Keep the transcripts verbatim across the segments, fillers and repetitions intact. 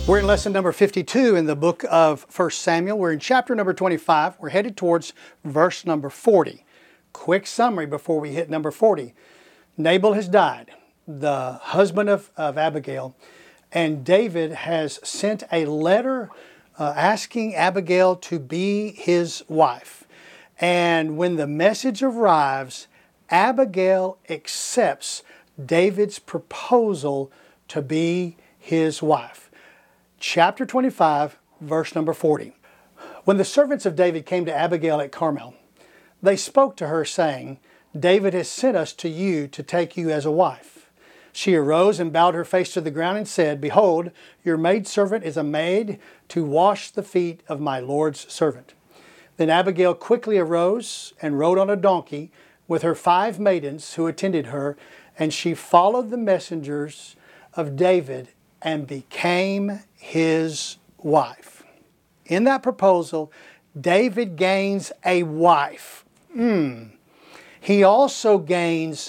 We're in lesson number fifty-two in the book of First Samuel. We're in chapter number twenty-five. We're headed towards verse number forty. Quick summary before we hit number forty. Nabal has died, the husband of, of Abigail, and David has sent a letter uh, asking Abigail to be his wife. And when the message arrives, Abigail accepts David's proposal to be his wife. Chapter twenty-five, verse number forty. When the servants of David came to Abigail at Carmel, they spoke to her, saying, David has sent us to you to take you as a wife. She arose and bowed her face to the ground and said, Behold, your maidservant is a maid to wash the feet of my Lord's servant. Then Abigail quickly arose and rode on a donkey with her five maidens who attended her, and she followed the messengers of David and became his wife. In that proposal, David gains a wife. Mm. He also gains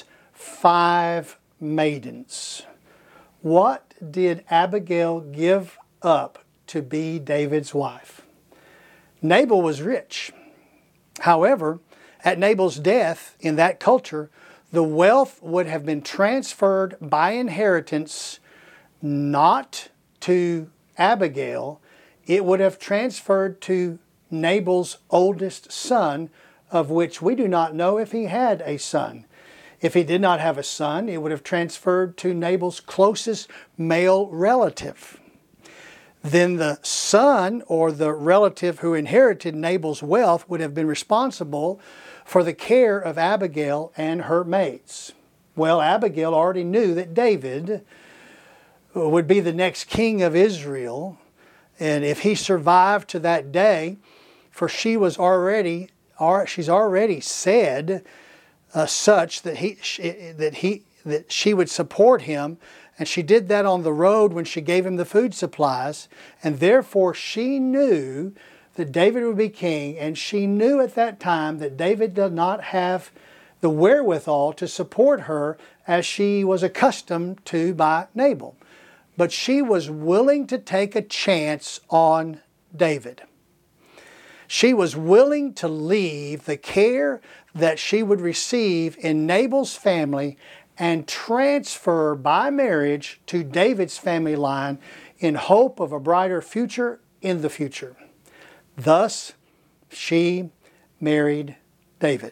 five maidens. What did Abigail give up to be David's wife? Nabal was rich. However, at Nabal's death in that culture, the wealth would have been transferred by inheritance not to Abigail. It would have transferred to Nabal's oldest son, of which we do not know if he had a son. If he did not have a son, it would have transferred to Nabal's closest male relative. Then the son, or the relative who inherited Nabal's wealth, would have been responsible for the care of Abigail and her maids. Well, Abigail already knew that David would be the next king of Israel, and if he survived to that day, for she was already, she's already said uh, such that he, she, that he, that she would support him, and she did that on the road when she gave him the food supplies, and therefore she knew that David would be king, and she knew at that time that David did not have the wherewithal to support her as she was accustomed to by Nabal. But she was willing to take a chance on David. She was willing to leave the care that she would receive in Nabal's family and transfer by marriage to David's family line in hope of a brighter future in the future. Thus, she married David.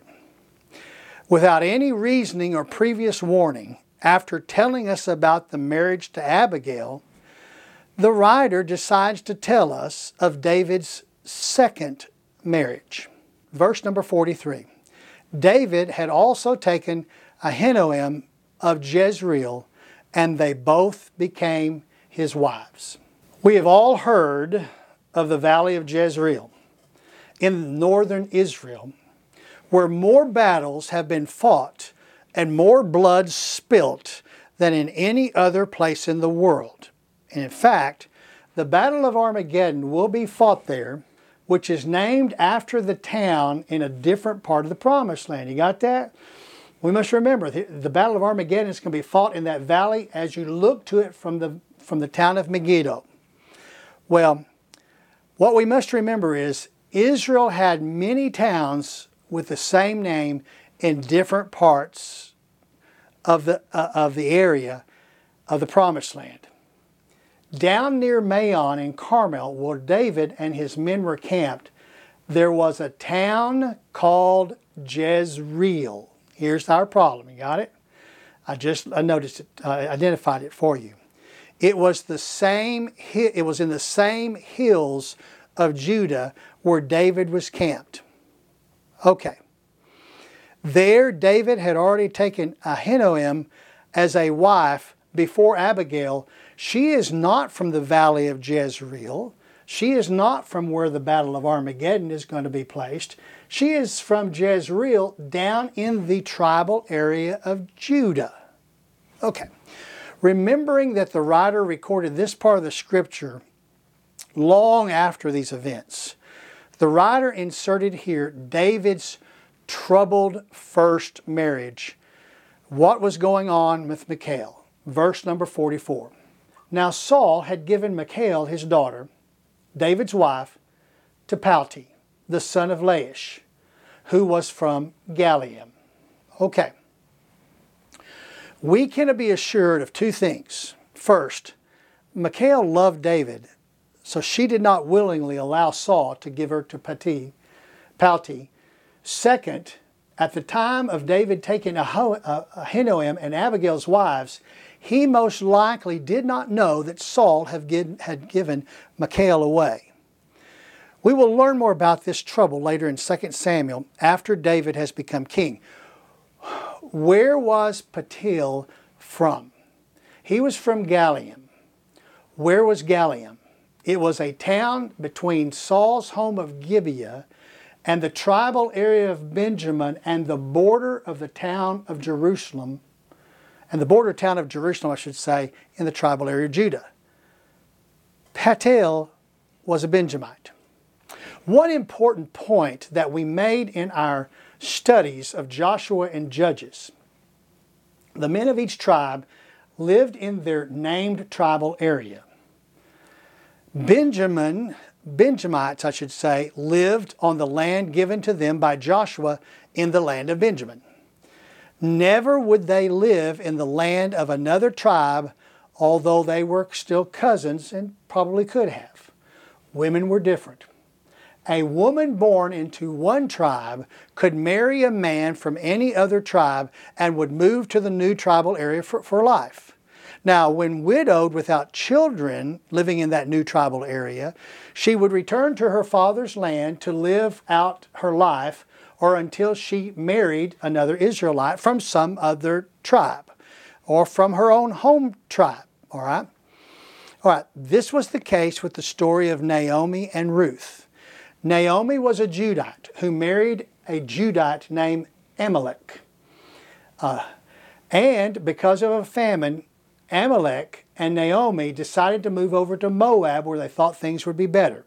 Without any reasoning or previous warning, after telling us about the marriage to Abigail, the writer decides to tell us of David's second marriage. Verse number forty-three. David had also taken Ahinoam of Jezreel, and they both became his wives. We have all heard of the valley of Jezreel in northern Israel, where more battles have been fought and more blood spilt than in any other place in the world. And in fact, the Battle of Armageddon will be fought there, which is named after the town in a different part of the Promised Land. You got that? We must remember, the, the Battle of Armageddon is going to be fought in that valley as you look to it from the, from the town of Megiddo. Well, what we must remember is Israel had many towns with the same name in different parts of the, uh, of the area of the Promised Land. Down near Maon in Carmel, where David and his men were camped, there was a town called Jezreel. Here's our problem. You got it? I just I noticed it, uh, identified it for you. It was the same. It was in the same hills of Judah where David was camped. Okay. There, David had already taken Ahinoam as a wife before Abigail. She is not from the valley of Jezreel. She is not from where the Battle of Armageddon is going to be placed. She is from Jezreel down in the tribal area of Judah. Okay. Remembering that the writer recorded this part of the scripture long after these events, the writer inserted here David's troubled first marriage. What was going on with Michal? Verse number forty-four. Now Saul had given Michal, his daughter, David's wife, to Palti, the son of Laish, who was from Galium. Okay. We can be assured of two things. First, Michal loved David, so she did not willingly allow Saul to give her to Palti. Palti. Second, at the time of David taking Ahinoam and Abigail's wives, he most likely did not know that Saul had given Michal away. We will learn more about this trouble later in Second Samuel after David has become king. Where was Palti from? He was from Galium. Where was Galium? It was a town between Saul's home of Gibeah and the tribal area of Benjamin and the border of the town of Jerusalem, and the border town of Jerusalem, I should say, in the tribal area of Judah. Palti was a Benjamite. One important point that we made in our studies of Joshua and Judges: the men of each tribe lived in their named tribal area. Benjamin, Benjamites, I should say, lived on the land given to them by Joshua in the land of Benjamin. Never would they live in the land of another tribe, although they were still cousins and probably could have. Women were different. A woman born into one tribe could marry a man from any other tribe and would move to the new tribal area for, for life. Now, when widowed without children living in that new tribal area, she would return to her father's land to live out her life, or until she married another Israelite from some other tribe or from her own home tribe. All right? All right, this was the case with the story of Naomi and Ruth. Naomi was a Judite who married a Judite named Amalek. Uh, and because of a famine, Amalek and Naomi decided to move over to Moab, where they thought things would be better.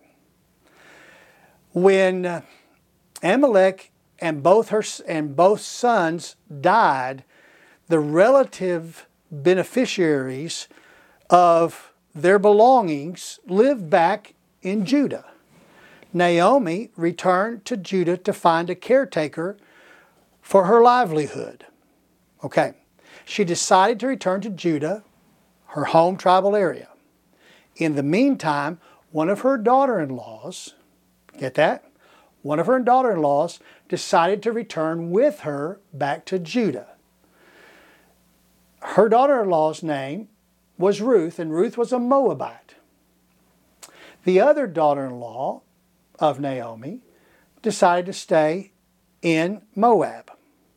When uh, Amalek and both her and both sons died, the relative beneficiaries of their belongings lived back in Judah. Naomi returned to Judah to find a caretaker for her livelihood. Okay. She decided to return to Judah, her home tribal area. In the meantime, one of her daughter-in-laws, get that? One of her daughter-in-laws decided to return with her back to Judah. Her daughter-in-law's name was Ruth, and Ruth was a Moabite. The other daughter-in-law of Naomi decided to stay in Moab.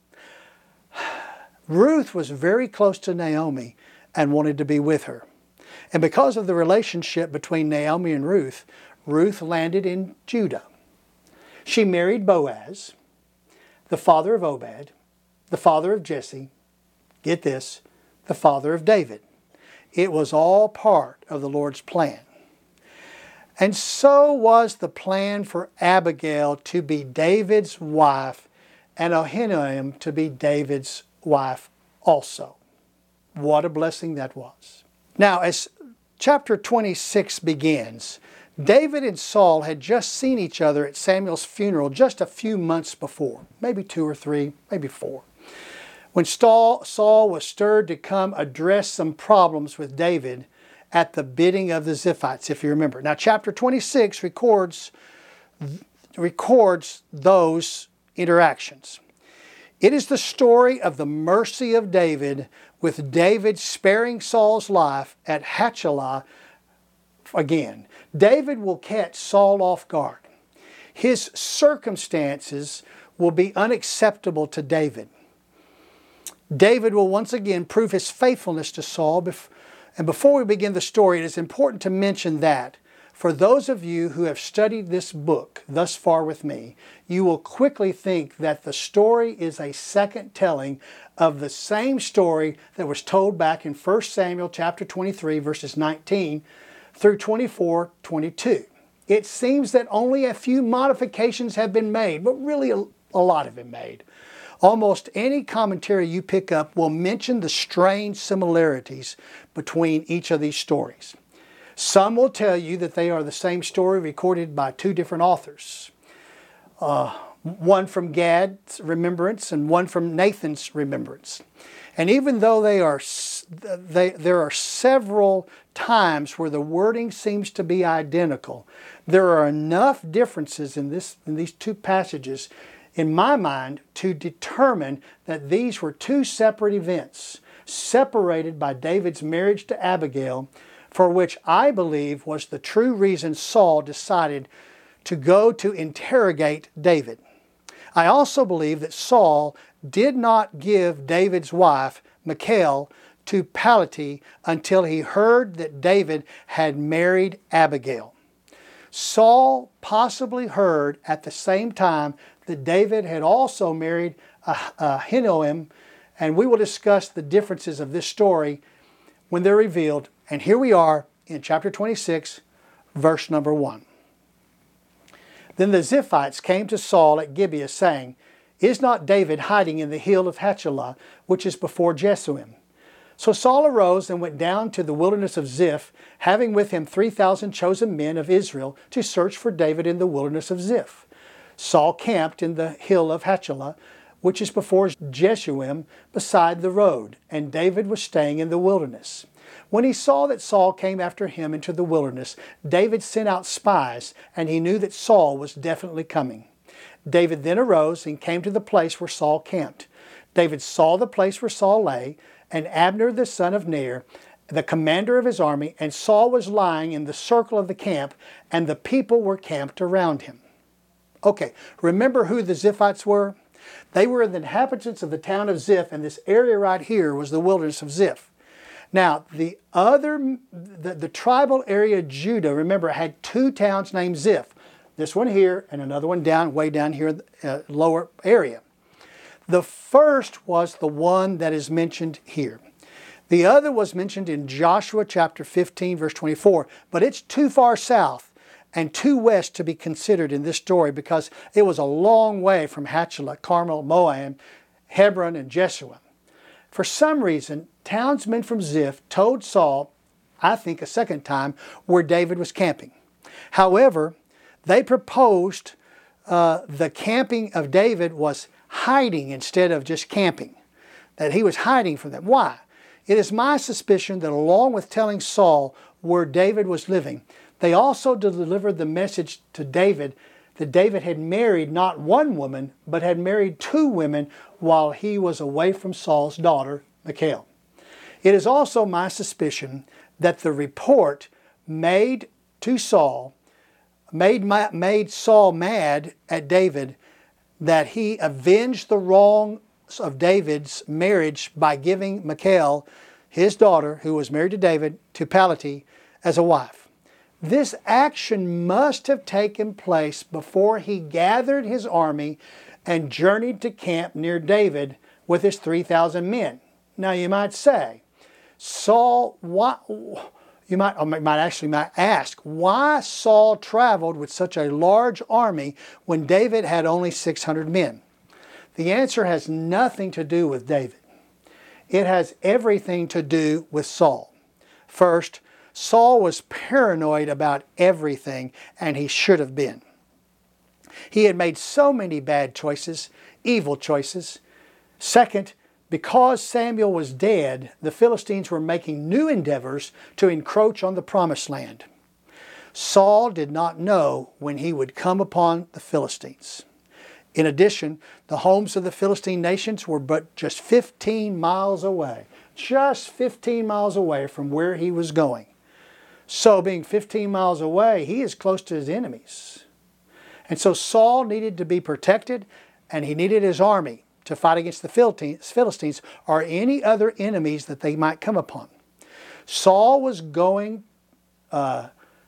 Ruth was very close to Naomi and wanted to be with her. And because of the relationship between Naomi and Ruth, Ruth landed in Judah. She married Boaz, the father of Obed, the father of Jesse, get this, the father of David. It was all part of the Lord's plan. And so was the plan for Abigail to be David's wife and Ahinoam to be David's wife also. What a blessing that was. Now, as chapter twenty-six begins, David and Saul had just seen each other at Samuel's funeral just a few months before, maybe two or three, maybe four, when Saul was stirred to come address some problems with David at the bidding of the Ziphites, if you remember. Now, chapter twenty-six records, records those interactions. It is the story of the mercy of David, with David sparing Saul's life at Hachilah again. David will catch Saul off guard. His circumstances will be unacceptable to David. David will once again prove his faithfulness to Saul. And before we begin the story, it is important to mention that for those of you who have studied this book thus far with me, you will quickly think that the story is a second telling of the same story that was told back in First Samuel chapter twenty-three, verses nineteen through twenty-four, twenty-two. It seems that only a few modifications have been made, but really a, a lot have been made. Almost any commentary you pick up will mention the strange similarities between each of these stories. Some will tell you that they are the same story recorded by two different authors. Uh, one from Gad's remembrance and one from Nathan's remembrance. And even though they are, they, there are several times where the wording seems to be identical, there are enough differences in, this, in these two passages, in my mind, to determine that these were two separate events, separated by David's marriage to Abigail, for which I believe was the true reason Saul decided to go to interrogate David. I also believe that Saul did not give David's wife, Michal, to Palti until he heard that David had married Abigail. Saul possibly heard at the same time that David had also married Ahinoam, and we will discuss the differences of this story when they're revealed. And here we are in chapter twenty-six, verse number one. Then the Ziphites came to Saul at Gibeah, saying, Is not David hiding in the hill of Hachilah, which is before Jesuim? So Saul arose and went down to the wilderness of Ziph, having with him three thousand chosen men of Israel to search for David in the wilderness of Ziph. Saul camped in the hill of Hachilah, which is before Jesuim, beside the road, and David was staying in the wilderness. When he saw that Saul came after him into the wilderness, David sent out spies, and he knew that Saul was definitely coming. David then arose and came to the place where Saul camped. David saw the place where Saul lay, and Abner the son of Ner, the commander of his army, and Saul was lying in the circle of the camp, and the people were camped around him. Okay, remember who the Ziphites were? They were the inhabitants of the town of Ziph, and this area right here was the wilderness of Ziph. Now, the other, the, the tribal area of Judah, remember, had two towns named Ziph. This one here and another one down, way down here in the uh, lower area. The first was the one that is mentioned here. The other was mentioned in Joshua chapter fifteen, verse twenty-four, but it's too far south and too west to be considered in this story because it was a long way from Hachilah, Carmel, Moab, Hebron, and Jesuim. For some reason, townsmen from Ziph told Saul, I think a second time, where David was camping. However, they proposed uh, the camping of David was hiding instead of just camping, that he was hiding from them. Why? It is my suspicion that along with telling Saul where David was living, they also delivered the message to David that David had married not one woman, but had married two women while he was away from Saul's daughter, Michal. It is also my suspicion that the report made to Saul, made, made Saul mad at David, that he avenged the wrong of David's marriage by giving Michal, his daughter, who was married to David, to Palti as a wife. This action must have taken place before he gathered his army and journeyed to camp near David with his three thousand men. Now you might say, Saul, why, you might, or might actually might ask, why Saul traveled with such a large army when David had only six hundred men? The answer has nothing to do with David. It has everything to do with Saul. First, Saul was paranoid about everything, and he should have been. He had made so many bad choices, evil choices. Second, because Samuel was dead, the Philistines were making new endeavors to encroach on the promised land. Saul did not know when he would come upon the Philistines. In addition, the homes of the Philistine nations were but just fifteen miles away. Just fifteen miles away from where he was going. So being fifteen miles away, he is close to his enemies. And so Saul needed to be protected, and he needed his army to fight against the Philistines or any other enemies that they might come upon. Saul was going uh,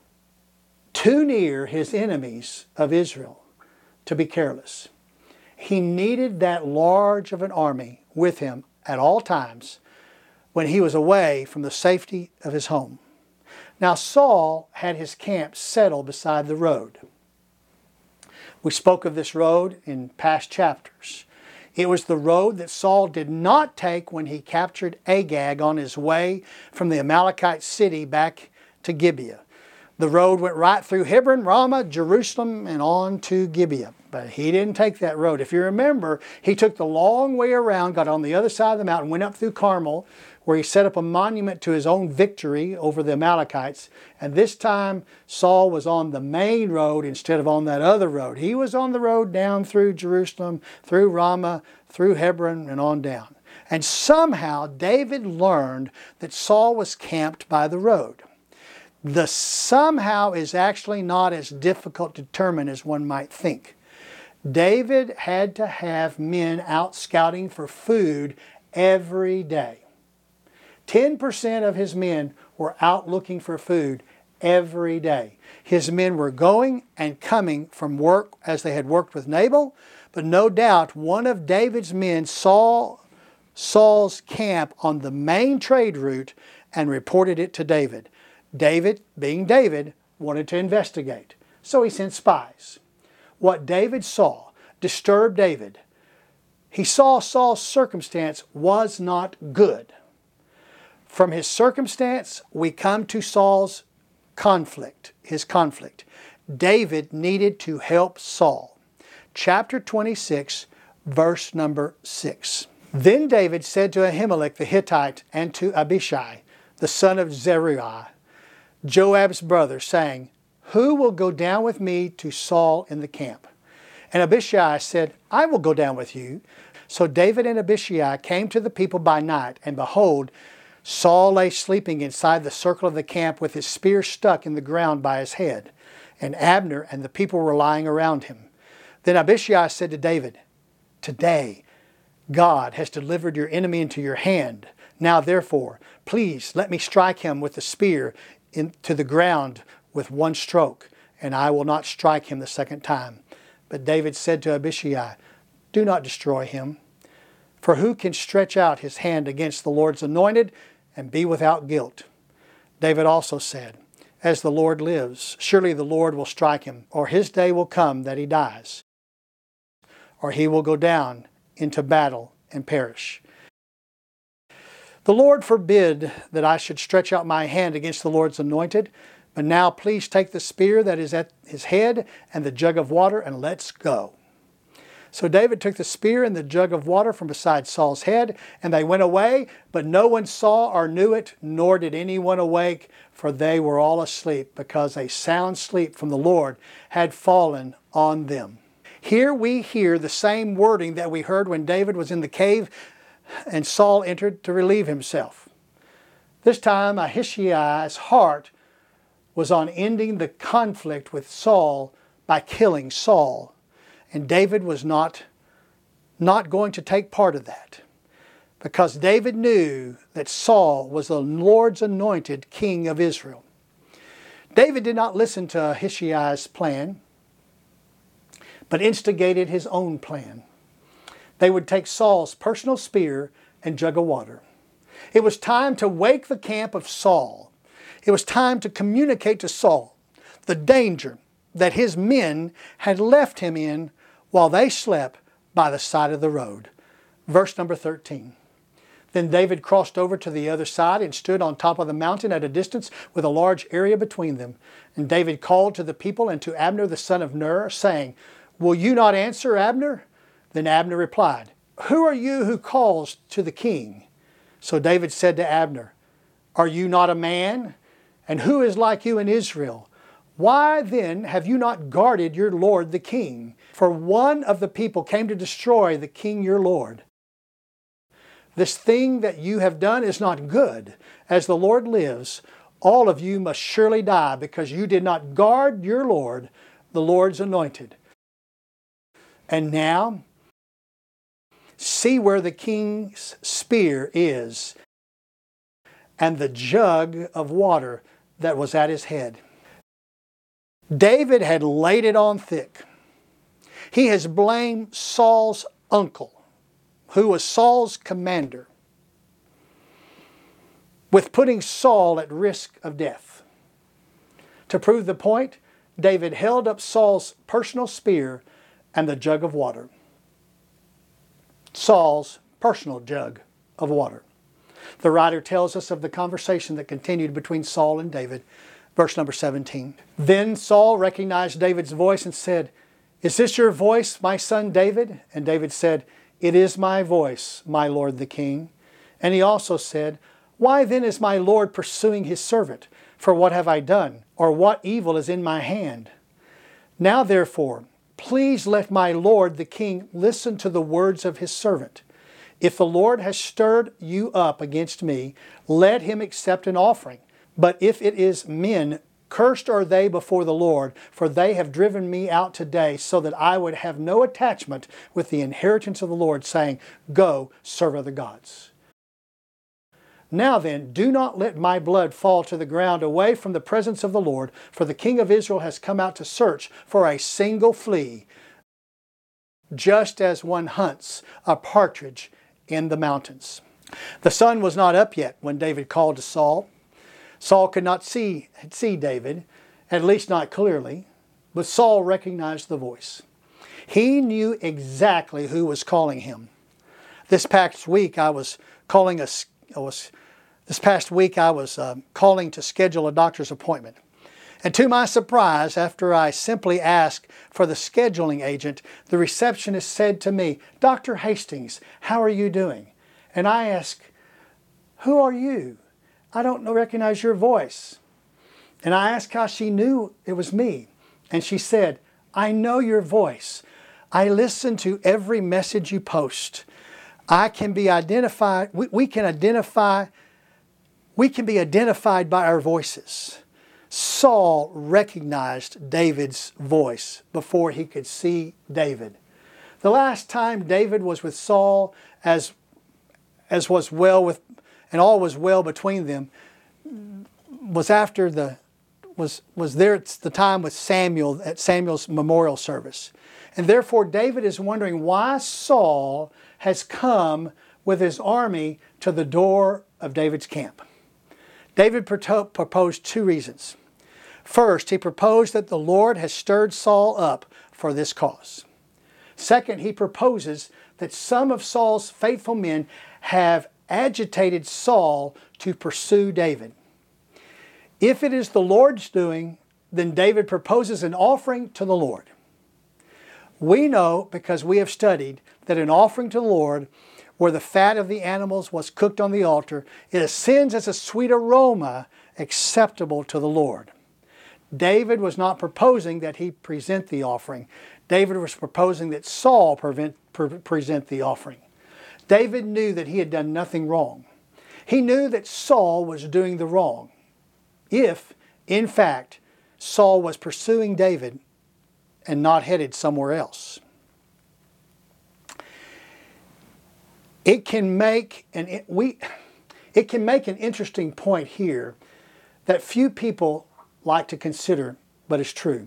too near his enemies of Israel to be careless. He needed that large of an army with him at all times when he was away from the safety of his home. Now Saul had his camp settled beside the road. We spoke of this road in past chapters. It was the road that Saul did not take when he captured Agag on his way from the Amalekite city back to Gibeah. The road went right through Hebron, Ramah, Jerusalem, and on to Gibeah. But he didn't take that road. If you remember, he took the long way around, got on the other side of the mountain, went up through Carmel, where he set up a monument to his own victory over the Amalekites. And this time, Saul was on the main road instead of on that other road. He was on the road down through Jerusalem, through Ramah, through Hebron, and on down. And somehow, David learned that Saul was camped by the road. The somehow is actually not as difficult to determine as one might think. David had to have men out scouting for food every day. ten percent of his men were out looking for food every day. His men were going and coming from work as they had worked with Nabal, but no doubt one of David's men saw Saul's camp on the main trade route and reported it to David. David, being David, wanted to investigate, so he sent spies. What David saw disturbed David. He saw Saul's circumstance was not good. From his circumstance, we come to Saul's conflict, his conflict. David needed to help Saul. Chapter twenty-six, verse number six. Then David said to Ahimelech the Hittite and to Abishai, the son of Zeruiah, Joab's brother, saying, "Who will go down with me to Saul in the camp?" And Abishai said, "I will go down with you." So David and Abishai came to the people by night, and behold, Saul lay sleeping inside the circle of the camp with his spear stuck in the ground by his head, and Abner and the people were lying around him. Then Abishai said to David, "Today God has delivered your enemy into your hand. Now therefore, please let me strike him with the spear into the ground with one stroke, and I will not strike him the second time." But David said to Abishai, "Do not destroy him. For who can stretch out his hand against the Lord's anointed and be without guilt?" David also said, "As the Lord lives, surely the Lord will strike him, or his day will come that he dies, or he will go down into battle and perish. The Lord forbid that I should stretch out my hand against the Lord's anointed. But now please take the spear that is at his head and the jug of water, and let's go." So David took the spear and the jug of water from beside Saul's head, and they went away, but no one saw or knew it, nor did anyone awake, for they were all asleep, because a sound sleep from the Lord had fallen on them. Here we hear the same wording that we heard when David was in the cave and Saul entered to relieve himself. This time Ahishai's heart was on ending the conflict with Saul by killing Saul. And David was not, not going to take part of that, because David knew that Saul was the Lord's anointed king of Israel. David did not listen to Ahishai's plan, but instigated his own plan. They would take Saul's personal spear and jug of water. It was time to wake the camp of Saul. It was time to communicate to Saul the danger that his men had left him in while they slept by the side of the road. Verse number thirteen. Then David crossed over to the other side and stood on top of the mountain at a distance with a large area between them. And David called to the people and to Abner the son of Ner, saying, "Will you not answer, Abner?" Then Abner replied, "Who are you who calls to the king?" So David said to Abner, "Are you not a man? And who is like you in Israel? Why then have you not guarded your lord the king? For one of the people came to destroy the king your lord. This thing that you have done is not good. As the Lord lives, all of you must surely die, because you did not guard your lord, the Lord's anointed. And now, see where the king's spear is, and the jug of water that was at his head." David had laid it on thick. He has blamed Saul's uncle, who was Saul's commander, with putting Saul at risk of death. To prove the point, David held up Saul's personal spear and the jug of water. Saul's personal jug of water. The writer tells us of the conversation that continued between Saul and David. Verse number seventeen. Then Saul recognized David's voice and said, "Is this your voice, my son David?" And David said, "It is my voice, my lord the king." And he also said, "Why then is my lord pursuing his servant? For what have I done? Or what evil is in my hand? Now therefore, please let my lord the king listen to the words of his servant. If the Lord has stirred you up against me, let him accept an offering. But if it is men, cursed are they before the Lord, for they have driven me out today, so that I would have no attachment with the inheritance of the Lord, saying, Go, serve other gods. Now then, do not let my blood fall to the ground away from the presence of the Lord, for the king of Israel has come out to search for a single flea, just as one hunts a partridge in the mountains." The sun was not up yet when David called to Saul. Saul could not see, see David, at least not clearly, but Saul recognized the voice. He knew exactly who was calling him. This past week I was calling a, I was, this past week I was uh, calling to schedule a doctor's appointment. And to my surprise, after I simply asked for the scheduling agent, the receptionist said to me, "Doctor Hastings, how are you doing?" And I asked, "Who are you? I don't recognize your voice." And I asked how she knew it was me. And she said, "I know your voice. I listen to every message you post. I can be identified, we, we can identify, we can be identified by our voices." Saul recognized David's voice before he could see David. The last time David was with Saul, as, as was well with and all was well between them, was after the was was there at the time with Samuel at Samuel's memorial service. And therefore David is wondering why Saul has come with his army to the door of David's camp. David proposed two reasons. First, he proposed that the Lord has stirred Saul up for this cause. Second, he proposes that some of Saul's faithful men have agitated Saul to pursue David. If it is the Lord's doing, then David proposes an offering to the Lord. We know, because we have studied, that an offering to the Lord, where the fat of the animals was cooked on the altar, it ascends as a sweet aroma acceptable to the Lord. David was not proposing that he present the offering. David was proposing that Saul prevent, pre present the offering. David knew that he had done nothing wrong. He knew that Saul was doing the wrong. If, in fact, Saul was pursuing David and not headed somewhere else. It can make an, we, it can make an interesting point here that few people like to consider, but is true.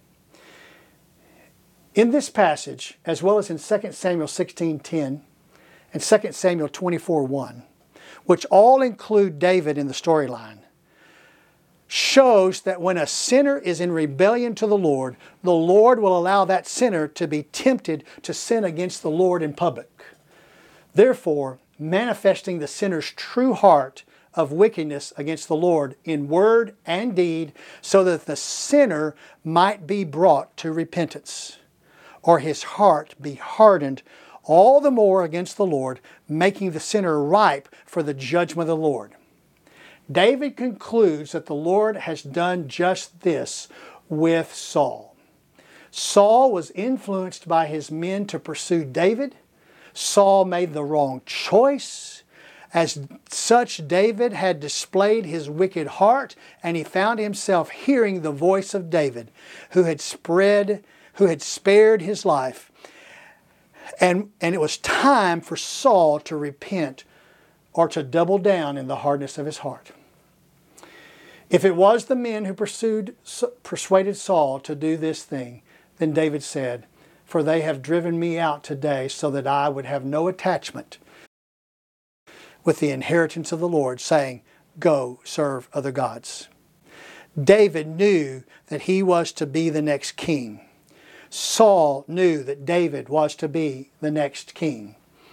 In this passage, as well as in Second Samuel sixteen ten and Second Samuel twenty-four one, which all include David in the storyline, shows that when a sinner is in rebellion to the Lord, the Lord will allow that sinner to be tempted to sin against the Lord in public. Therefore, manifesting the sinner's true heart of wickedness against the Lord in word and deed, so that the sinner might be brought to repentance, or his heart be hardened all the more against the Lord, making the sinner ripe for the judgment of the Lord. David concludes that the Lord has done just this with Saul. Saul was influenced by his men to pursue David. Saul made the wrong choice. As such, David had displayed his wicked heart, and he found himself hearing the voice of David, who had spread, who had spared his life. And, and it was time for Saul to repent or to double down in the hardness of his heart. If it was the men who pursued, persuaded Saul to do this thing, then David said, "For they have driven me out today so that I would have no attachment with the inheritance of the Lord, saying, Go, serve other gods." David knew that he was to be the next king. Saul knew that David was to be the next king.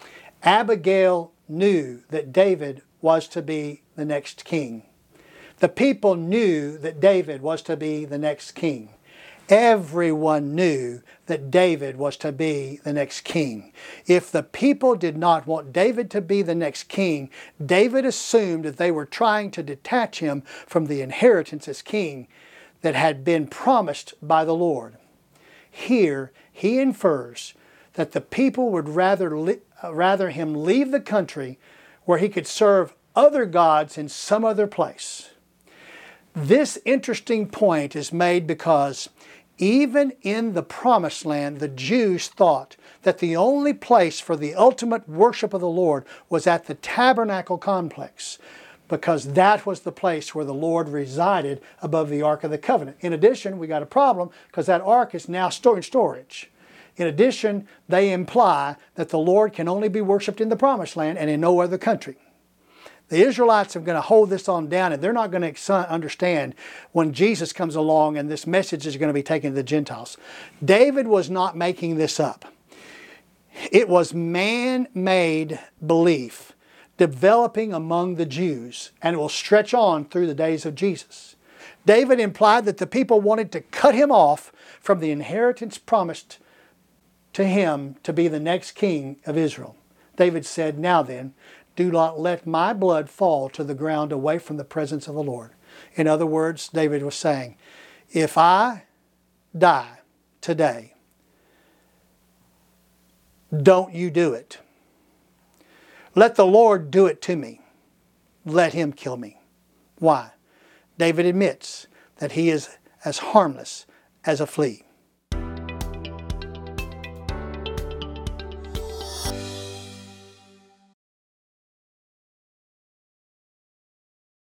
Abigail knew that David was to be the next king. The people knew that David was to be the next king. Everyone knew that David was to be the next king. If the people did not want David to be the next king, David assumed that they were trying to detach him from the inheritance as king that had been promised by the Lord. Here, he infers that the people would rather, li- rather him leave the country where he could serve other gods in some other place. This interesting point is made because even in the Promised Land, the Jews thought that the only place for the ultimate worship of the Lord was at the tabernacle complex, because that was the place where the Lord resided above the Ark of the Covenant. In addition, we got a problem because that Ark is now in storage. In addition, they imply that the Lord can only be worshipped in the Promised Land and in no other country. The Israelites are going to hold this on down, and they're not going to understand when Jesus comes along and this message is going to be taken to the Gentiles. David was not making this up. It was man-made belief developing among the Jews, and it will stretch on through the days of Jesus. David implied that the people wanted to cut him off from the inheritance promised to him to be the next king of Israel. David said, "Now then, do not let my blood fall to the ground away from the presence of the Lord." In other words, David was saying, if I die today, don't you do it. Let the Lord do it to me. Let him kill me. Why? David admits that he is as harmless as a flea.